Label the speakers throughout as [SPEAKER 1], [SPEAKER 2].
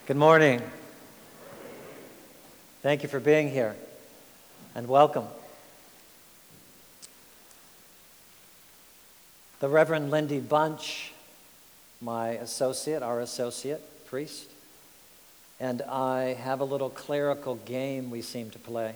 [SPEAKER 1] Good morning. Thank you for being here, and welcome. The Reverend Lindy Bunch, my associate, our associate priest, and I have a little clerical game we seem to play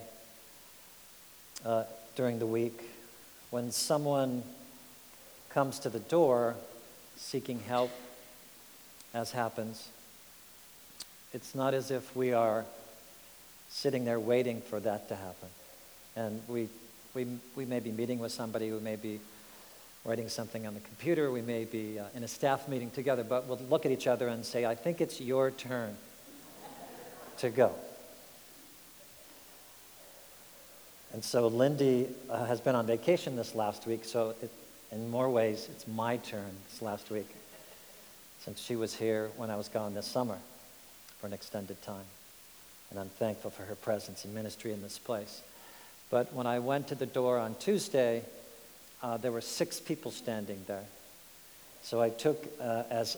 [SPEAKER 1] during the week. When someone comes to the door seeking help, as happens, it's not as if we are sitting there waiting for that to happen. And we may be meeting with somebody, we may be writing something on the computer, we may be in a staff meeting together, but we'll look at each other and say, I think it's your turn to go. And so Lindy has been on vacation this last week, so in more ways, it's my turn this last week, since she was here when I was gone this summer for an extended time. And I'm thankful for her presence and ministry in this place. But when I went to the door on Tuesday, there were 6 people standing there. So I took as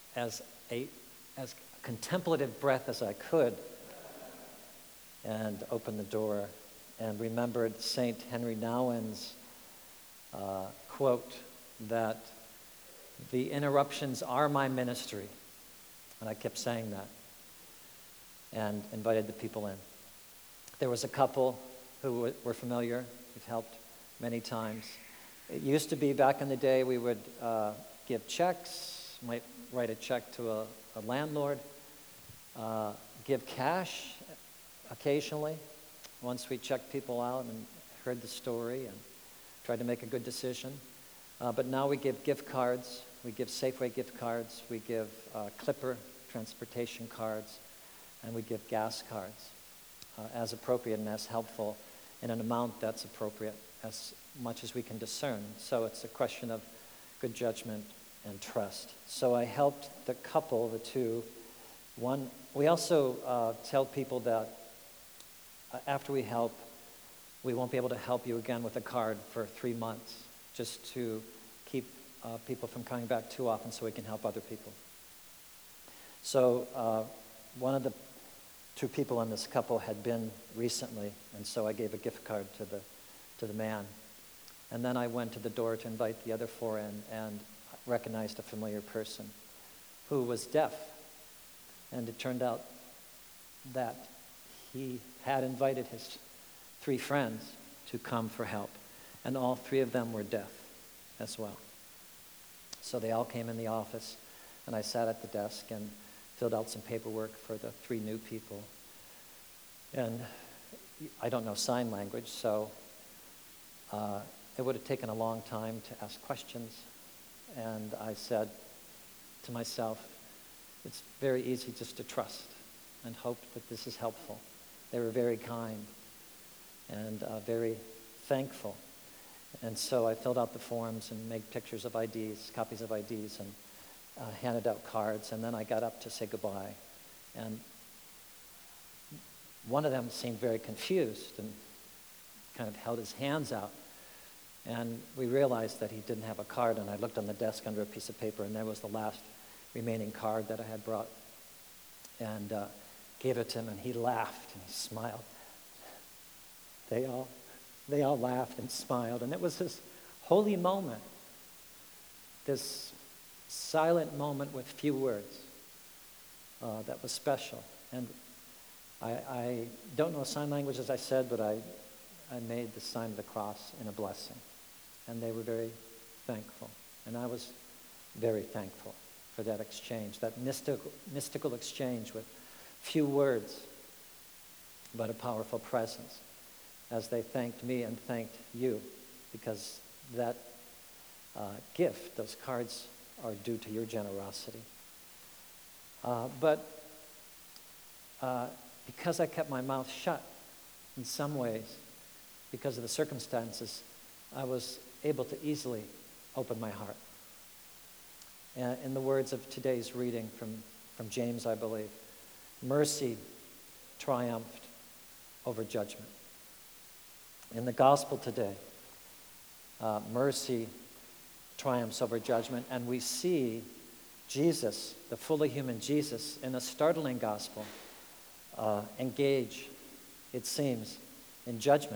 [SPEAKER 1] contemplative breath as I could and opened the door and remembered St. Henry Nouwen's quote that the interruptions are my ministry. And I kept saying that and invited the people in. There was a couple who were familiar. We've helped many times. It used to be back in the day we would give checks, might write a check to a landlord, give cash occasionally once we checked people out and heard the story and tried to make a good decision. But now we give gift cards. We give Safeway gift cards. We give Clipper transportation cards. And we give gas cards as appropriate and as helpful in an amount that's appropriate as much as we can discern. So it's a question of good judgment and trust. So I helped the couple, the two. One, we also tell people that after we help, we won't be able to help you again with a card for 3 months, just to keep people from coming back too often so we can help other people. So one of the 2 people in this couple had been recently, and so I gave a gift card to the man. And then I went to the door to invite the other 4 in and recognized a familiar person who was deaf. And it turned out that he had invited his 3 friends to come for help, and all 3 of them were deaf as well. So they all came in the office, and I sat at the desk and filled out some paperwork for the 3 new people. And I don't know sign language, so it would have taken a long time to ask questions. And I said to myself, it's very easy just to trust and hope that this is helpful. They were very kind and very thankful. And so I filled out the forms and made pictures of IDs, copies of IDs, and handed out cards, and then I got up to say goodbye. And one of them seemed very confused and kind of held his hands out. And we realized that he didn't have a card, and I looked on the desk under a piece of paper, and there was the last remaining card that I had brought, and gave it to him, and he laughed and he smiled. They all laughed and smiled, and it was this holy moment, this silent moment with few words that was special. And I don't know sign language, as I said, but I made the sign of the cross in a blessing. And they were very thankful. And I was very thankful for that exchange, that mystical exchange with few words, but a powerful presence, as they thanked me and thanked you, because that gift, those cards, are due to your generosity. But because I kept my mouth shut in some ways, because of the circumstances, I was able to easily open my heart. In the words of today's reading from James, I believe, mercy triumphed over judgment. In the gospel today, mercy triumphs over judgment, and we see Jesus, the fully human Jesus, in a startling gospel, engage, it seems, in judgment.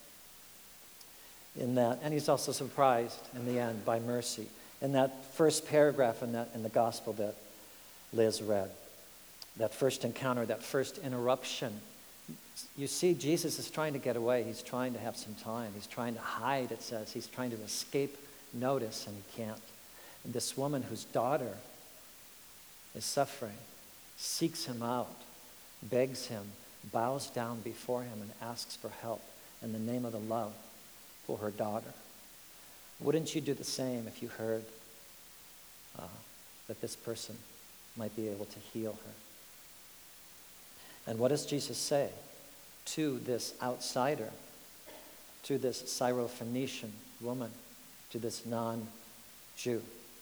[SPEAKER 1] In that, and he's also surprised in the end by mercy. In that first paragraph in the gospel that Liz read, that first encounter, that first interruption, you see Jesus is trying to get away. He's trying to have some time. He's trying to hide, it says. He's trying to escape notice, and he can't. And this woman whose daughter is suffering seeks him out, begs him, bows down before him, and asks for help in the name of the love for her daughter. Wouldn't you do the same if you heard that this person might be able to heal her? And what does Jesus say to this outsider, to this Syrophoenician woman, to this non-Jew?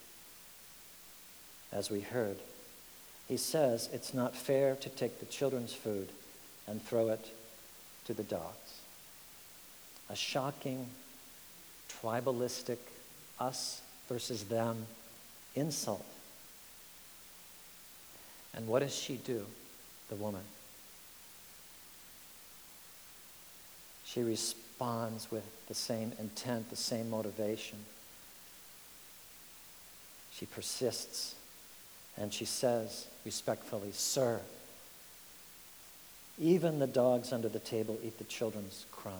[SPEAKER 1] As we heard, he says, it's not fair to take the children's food and throw it to the dogs. A shocking, tribalistic, us versus them insult. And what does she do, the woman? She responds with the same intent, the same motivation. She persists, and she says respectfully, "Sir, even the dogs under the table eat the children's crumbs."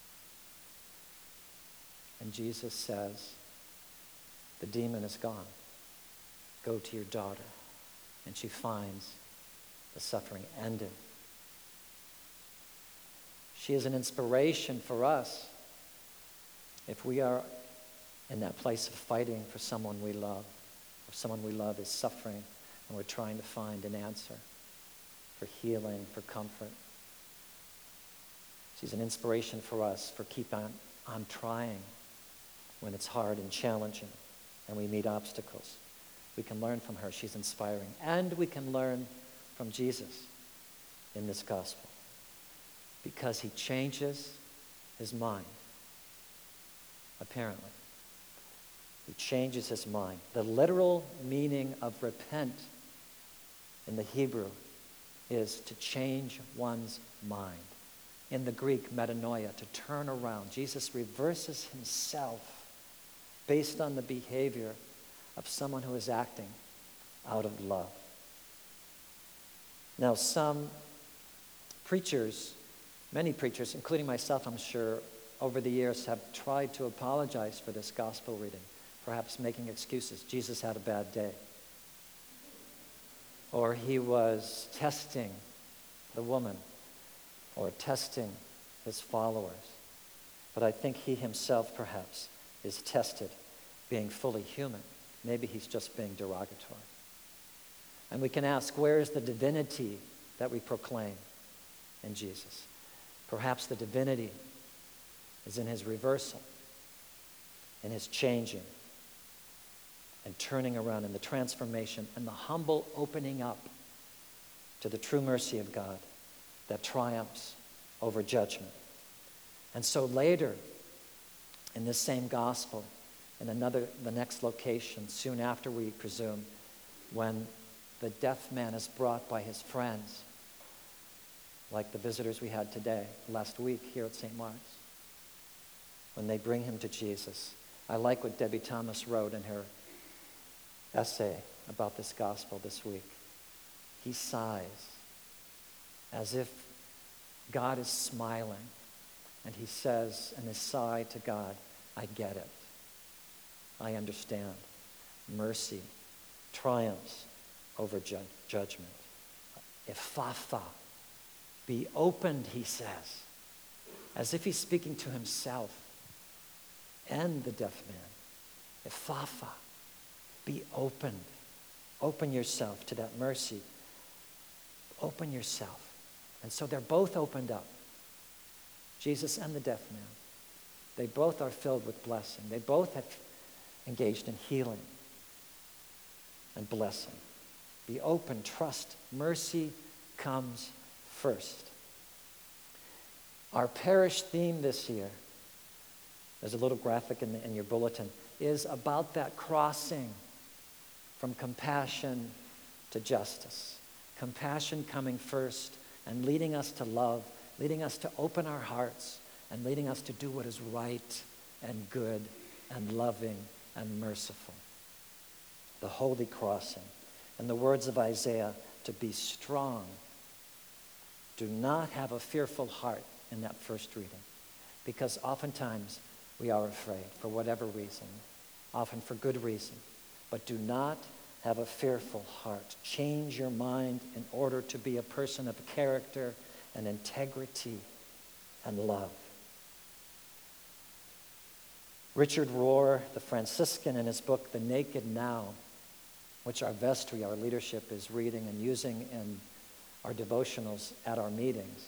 [SPEAKER 1] And Jesus says, the demon is gone. Go to your daughter. And she finds the suffering ended. She is an inspiration for us if we are in that place of fighting for someone we love, or someone we love is suffering, and we're trying to find an answer for healing, for comfort. She's an inspiration for us for keep on trying when it's hard and challenging and we meet obstacles. We can learn from her. She's inspiring. And we can learn from Jesus in this gospel because he changes his mind, apparently. He changes his mind. The literal meaning of repent in the Hebrew is to change one's mind. In the Greek, metanoia, to turn around. Jesus reverses himself based on the behavior of someone who is acting out of love. Now, some preachers, many preachers, including myself, I'm sure, over the years have tried to apologize for this gospel reading, perhaps making excuses. Jesus had a bad day. Or he was testing the woman, or testing his followers. But I think he himself, perhaps, is tested being fully human. Maybe he's just being derogatory. And we can ask, where is the divinity that we proclaim in Jesus? Perhaps the divinity is in his reversal, in his changing and turning around, in the transformation and the humble opening up to the true mercy of God that triumphs over judgment. And so later, in this same gospel, in the next location, soon after, we presume, when the deaf man is brought by his friends, like the visitors we had today, last week here at St. Mark's, when they bring him to Jesus. I like what Debbie Thomas wrote in her essay about this gospel this week. He sighs as if God is smiling, and he says in his sigh to God, I get it. I understand. Mercy triumphs over judgment. Ephphatha, be opened, he says, as if he's speaking to himself and the deaf man. Ephphatha, be opened. Open yourself to that mercy. Open yourself. And so they're both opened up, Jesus and the deaf man. They both are filled with blessing. They both have engaged in healing and blessing. Be open, trust. Mercy comes first. Our parish theme this year, there's a little graphic in your bulletin, is about that crossing from compassion to justice. Compassion coming first and leading us to love, leading us to open our hearts, and leading us to do what is right and good and loving and merciful. The holy crossing. In the words of Isaiah, to be strong. Do not have a fearful heart in that first reading, because oftentimes we are afraid for whatever reason, often for good reason. But do not have a fearful heart. Change your mind in order to be a person of character and integrity and love. Richard Rohr, the Franciscan, in his book, The Naked Now, which our vestry, our leadership, is reading and using in our devotionals at our meetings,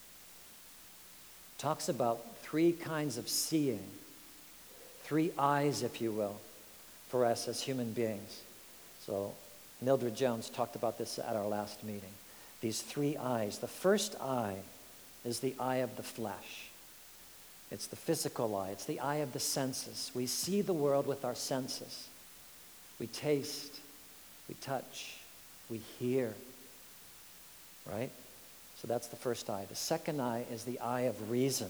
[SPEAKER 1] talks about three kinds of seeing, three eyes, if you will, for us as human beings. So Mildred Jones talked about this at our last meeting. These three eyes. The first eye is the eye of the flesh. It's the physical eye. It's the eye of the senses. We see the world with our senses. We taste, we touch, we hear, right? So that's the first eye. The second eye is the eye of reason,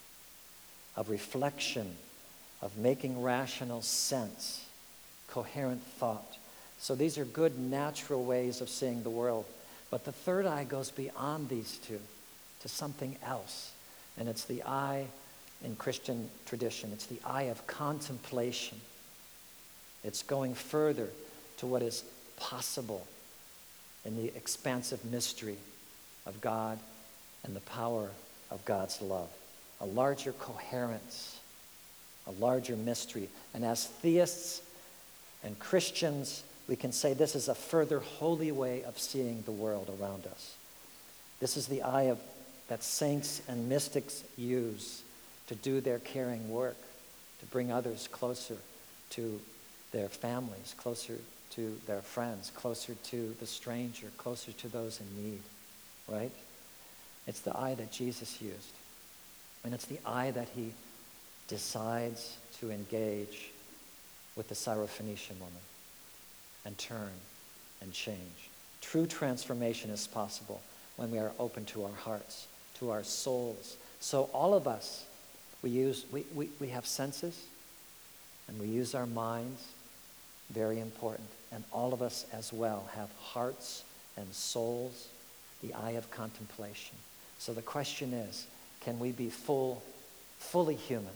[SPEAKER 1] of reflection, of making rational sense, coherent thought. So these are good natural ways of seeing the world. But the third eye goes beyond these two to something else. And it's the eye in Christian tradition. It's the eye of contemplation. It's going further to what is possible in the expansive mystery of God and the power of God's love. A larger coherence, a larger mystery. And as theists and Christians, we can say this is a further holy way of seeing the world around us. This is the eye that saints and mystics use to do their caring work, to bring others closer to their families, closer to their friends, closer to the stranger, closer to those in need, right? It's the eye that Jesus used. And it's the eye that he decides to engage with the Syrophoenician woman and turn and change. True transformation is possible when we are open to our hearts, to our souls. So all of us, we have senses and we use our minds, very important. And all of us as well have hearts and souls, the eye of contemplation. So the question is, can we be fully human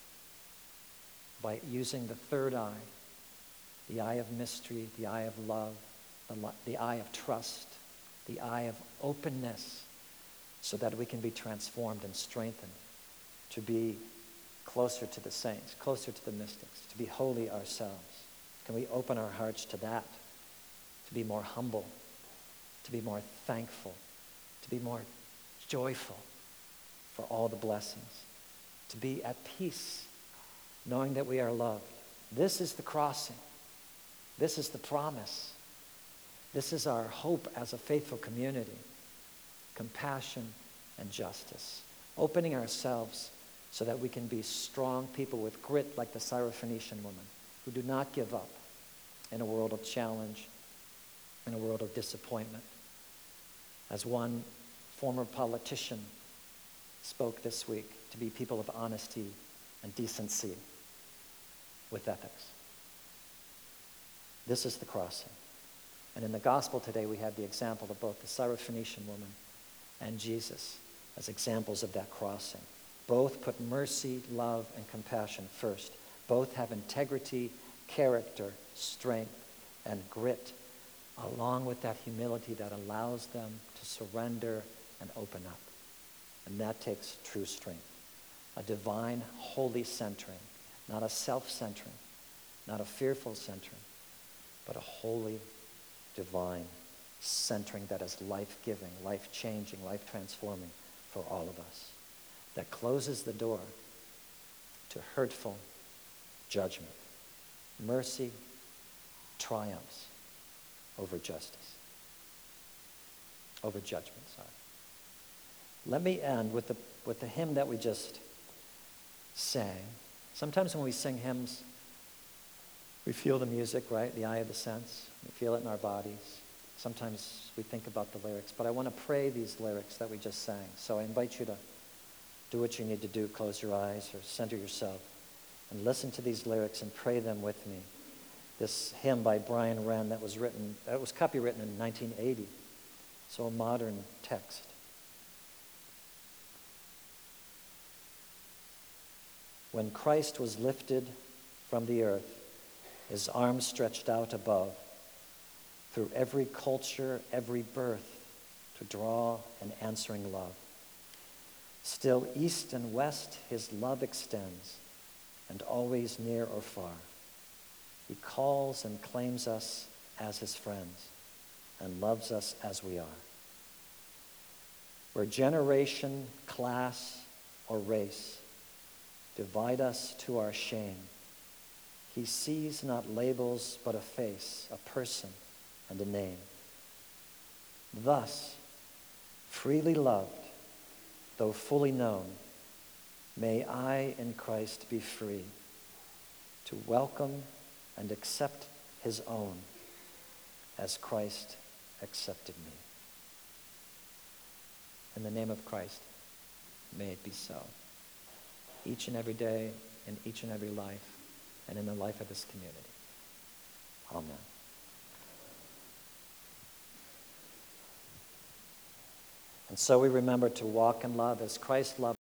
[SPEAKER 1] by using the third eye, the eye of mystery, the eye of love, the eye of trust, the eye of openness, so that we can be transformed and strengthened to be closer to the saints, closer to the mystics, to be holy ourselves? Can we open our hearts to that, to be more humble, to be more thankful, to be more joyful for all the blessings, to be at peace, knowing that we are loved? This is the crossing. This is the promise. This is our hope as a faithful community. Compassion and justice. Opening ourselves so that we can be strong people with grit like the Syrophoenician woman, who do not give up in a world of challenge, in a world of disappointment. As one former politician spoke this week, to be people of honesty and decency with ethics. This is the crossing. And in the gospel today, we have the example of both the Syrophoenician woman and Jesus as examples of that crossing. Both put mercy, love, and compassion first. Both have integrity, character, strength, and grit, along with that humility that allows them to surrender and open up. And that takes true strength. A divine, holy centering, not a self-centering, not a fearful centering, but a holy, divine centering that is life-giving, life-changing, life-transforming for all of us, that closes the door to hurtful judgment. Mercy triumphs over justice, over judgment, sorry. Let me end with the hymn that we just sang. Sometimes when we sing hymns, We feel the music, right? The eye of the sense. We feel it in our bodies. Sometimes we think about the lyrics, but I want to pray these lyrics that we just sang. So I invite you to do what you need to do. Close your eyes or center yourself and listen to these lyrics and pray them with me. This hymn by Brian Wren that was copywritten in 1980, so a modern text. When Christ was lifted from the earth, his arms stretched out above, through every culture, every birth, to draw an answering love. Still east and west his love extends, and always near or far. He calls and claims us as his friends, and loves us as we are. Where generation, class, or race divide us to our shame, he sees not labels but a face, a person, and a name. Thus, freely loved, though fully known, may I in Christ be free to welcome and accept his own as Christ accepted me. In the name of Christ, may it be so. Each and every day, in each and every life, and in the life of this community. Amen. And so we remember to walk in love as Christ loved